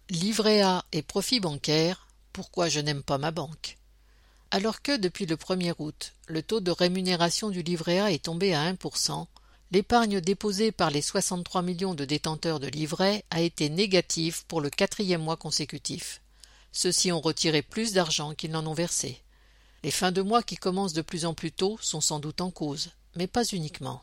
Livret A et profit bancaire, pourquoi je n'aime pas ma banque? Alors que depuis le 1er août, le taux de rémunération du livret A est tombé à 1%, l'épargne déposée par les 63 millions de détenteurs de livrets a été négative pour le 4e mois consécutif. Ceux-ci ont retiré plus d'argent qu'ils n'en ont versé. Les fins de mois qui commencent de plus en plus tôt sont sans doute en cause, mais pas uniquement.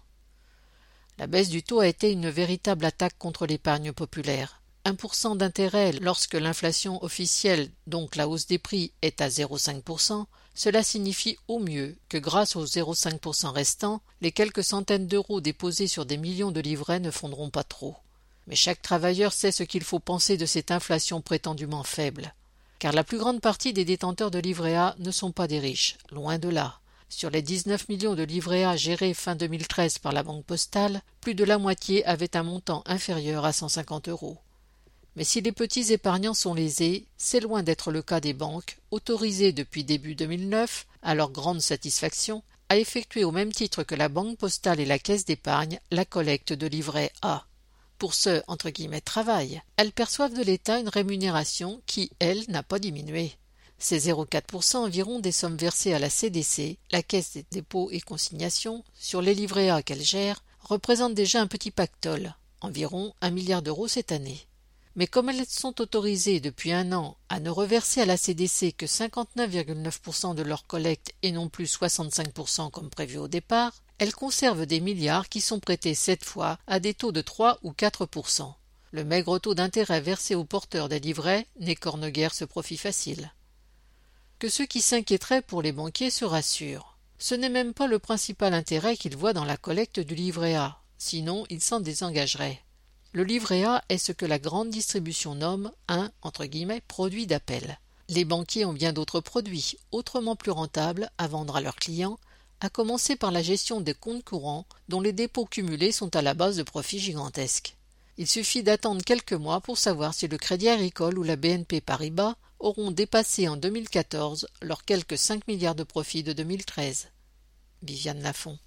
La baisse du taux a été une véritable attaque contre l'épargne populaire. 1% d'intérêt lorsque l'inflation officielle, donc la hausse des prix, est à 0,5%, cela signifie au mieux que grâce aux 0,5% restants, les quelques centaines d'euros déposés sur des millions de livrets ne fondront pas trop. Mais chaque travailleur sait ce qu'il faut penser de cette inflation prétendument faible. Car la plus grande partie des détenteurs de livrets A ne sont pas des riches, loin de là. Sur les 19 millions de livrets A gérés fin 2013 par la Banque Postale, plus de la moitié avaient un montant inférieur à 150 euros. Mais si les petits épargnants sont lésés, c'est loin d'être le cas des banques, autorisées depuis début 2009, à leur grande satisfaction, à effectuer au même titre que la Banque Postale et la Caisse d'épargne la collecte de livrets A. Pour ce « travail », elles perçoivent de l'État une rémunération qui, elle, n'a pas diminué. Ces 0,4% environ des sommes versées à la CDC, la Caisse des dépôts et consignations, sur les livrets A qu'elle gère, représentent déjà un petit pactole, environ 1 milliard d'euros cette année. Mais comme elles sont autorisées depuis 1 an à ne reverser à la CDC que 59,9% de leur collecte et non plus 65% comme prévu au départ, elles conservent des milliards qui sont prêtés cette fois à des taux de 3 ou 4%. Le maigre taux d'intérêt versé aux porteurs des livrets n'écorne guère ce profit facile. Que ceux qui s'inquiéteraient pour les banquiers se rassurent. Ce n'est même pas le principal intérêt qu'ils voient dans la collecte du livret A, sinon ils s'en désengageraient. Le livret A est ce que la grande distribution nomme un « produit d'appel ». Les banquiers ont bien d'autres produits, autrement plus rentables, à vendre à leurs clients, à commencer par la gestion des comptes courants dont les dépôts cumulés sont à la base de profits gigantesques. Il suffit d'attendre quelques mois pour savoir si le Crédit Agricole ou la BNP Paribas auront dépassé en 2014 leurs quelques 5 milliards de profits de 2013. Viviane Lafont.